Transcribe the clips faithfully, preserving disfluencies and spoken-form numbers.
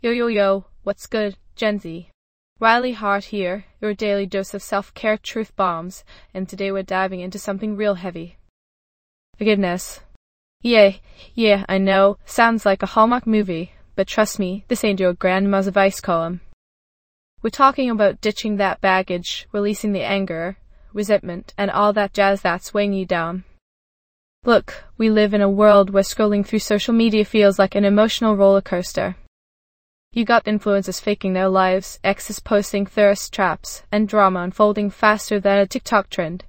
Yo yo yo, what's good, Gen Z? Riley Hart here, your daily dose of self-care truth bombs, and today we're diving into something real heavy. Forgiveness. Yeah, yeah, I know, sounds like a Hallmark movie, but trust me, this ain't your grandma's advice column. We're talking about ditching that baggage, releasing the anger, resentment, and all that jazz that's weighing you down. Look, we live in a world where scrolling through social media feels like an emotional roller coaster. You got influencers faking their lives, exes posting thirst traps, and drama unfolding faster than a TikTok trend.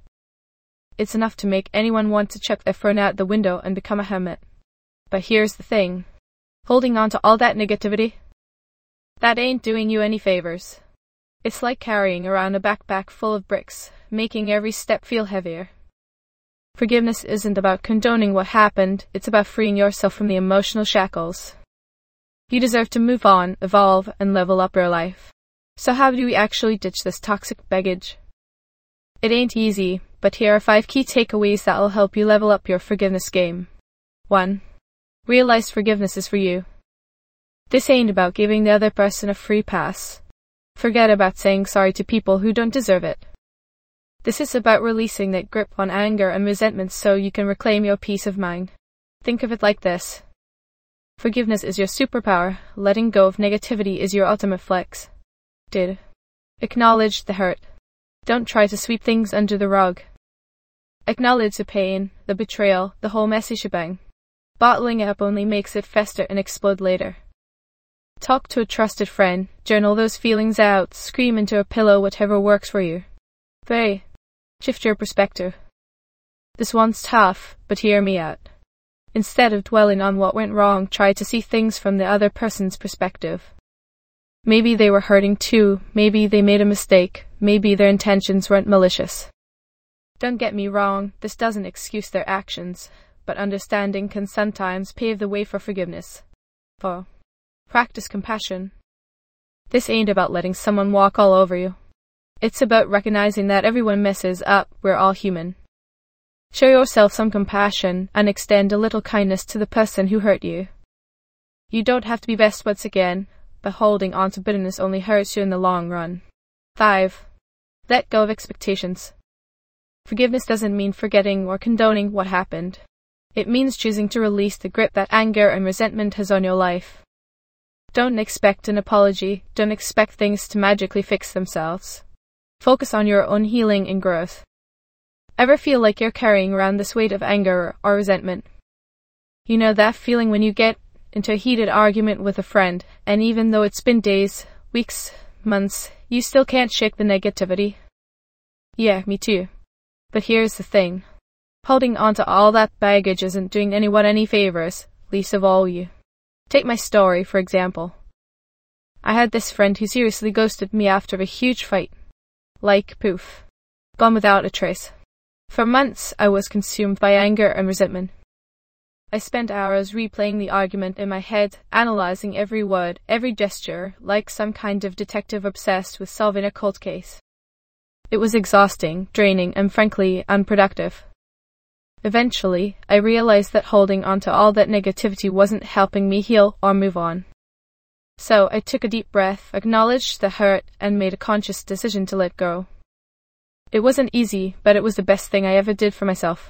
It's enough to make anyone want to chuck their phone out the window and become a hermit. But here's the thing. Holding on to all that negativity? That ain't doing you any favors. It's like carrying around a backpack full of bricks, making every step feel heavier. Forgiveness isn't about condoning what happened, it's about freeing yourself from the emotional shackles. You deserve to move on, evolve, and level up your life. So how do we actually ditch this toxic baggage? It ain't easy, but here are five key takeaways that'll help you level up your forgiveness game. one. Realize forgiveness is for you. This ain't about giving the other person a free pass. Forget about saying sorry to people who don't deserve it. This is about releasing that grip on anger and resentment so you can reclaim your peace of mind. Think of it like this. Forgiveness is your superpower, letting go of negativity is your ultimate flex. Did. Acknowledge the hurt. Don't try to sweep things under the rug. Acknowledge the pain, the betrayal, the whole messy shebang. Bottling it up only makes it fester and explode later. Talk to a trusted friend, journal those feelings out, scream into a pillow, whatever works for you. three. Shift your perspective. This one's tough, but hear me out. Instead of dwelling on what went wrong, try to see things from the other person's perspective. Maybe they were hurting too, maybe they made a mistake, maybe their intentions weren't malicious. Don't get me wrong, this doesn't excuse their actions, but understanding can sometimes pave the way for forgiveness. four. Practice compassion. This ain't about letting someone walk all over you. It's about recognizing that everyone messes up, we're all human. Show yourself some compassion and extend a little kindness to the person who hurt you. You don't have to be best buds again, but holding on to bitterness only hurts you in the long run. five. Let go of expectations. Forgiveness doesn't mean forgetting or condoning what happened. It means choosing to release the grip that anger and resentment has on your life. Don't expect an apology, don't expect things to magically fix themselves. Focus on your own healing and growth. Ever feel like you're carrying around this weight of anger or resentment? You know that feeling when you get into a heated argument with a friend, and even though it's been days, weeks, months, you still can't shake the negativity? Yeah, me too. But here's the thing. Holding on to all that baggage isn't doing anyone any favors, least of all you. Take my story, for example. I had this friend who seriously ghosted me after a huge fight. Like, poof. Gone without a trace. For months, I was consumed by anger and resentment. I spent hours replaying the argument in my head, analyzing every word, every gesture, like some kind of detective obsessed with solving a cold case. It was exhausting, draining, and frankly, unproductive. Eventually, I realized that holding on to all that negativity wasn't helping me heal or move on. So I took a deep breath, acknowledged the hurt, and made a conscious decision to let go. It wasn't easy, but it was the best thing I ever did for myself.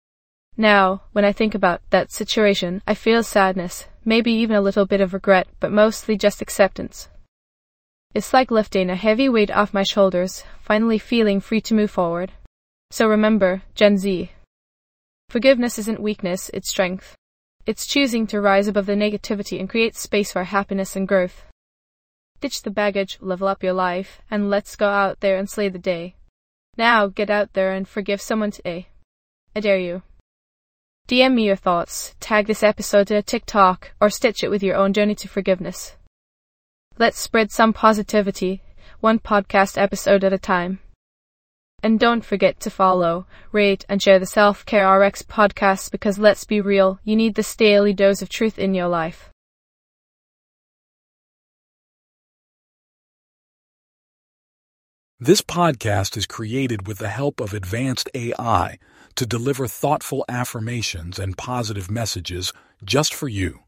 Now, when I think about that situation, I feel sadness, maybe even a little bit of regret, but mostly just acceptance. It's like lifting a heavy weight off my shoulders, finally feeling free to move forward. So remember, Gen Z. Forgiveness isn't weakness, it's strength. It's choosing to rise above the negativity and create space for happiness and growth. Ditch the baggage, level up your life, and let's go out there and slay the day. Now, get out there and forgive someone today. I dare you. D M me your thoughts, tag this episode to a TikTok, or stitch it with your own journey to forgiveness. Let's spread some positivity, one podcast episode at a time. And don't forget to follow, rate, and share the Self-Care R X podcast because let's be real, you need this daily dose of truth in your life. This podcast is created with the help of advanced A I to deliver thoughtful affirmations and positive messages just for you.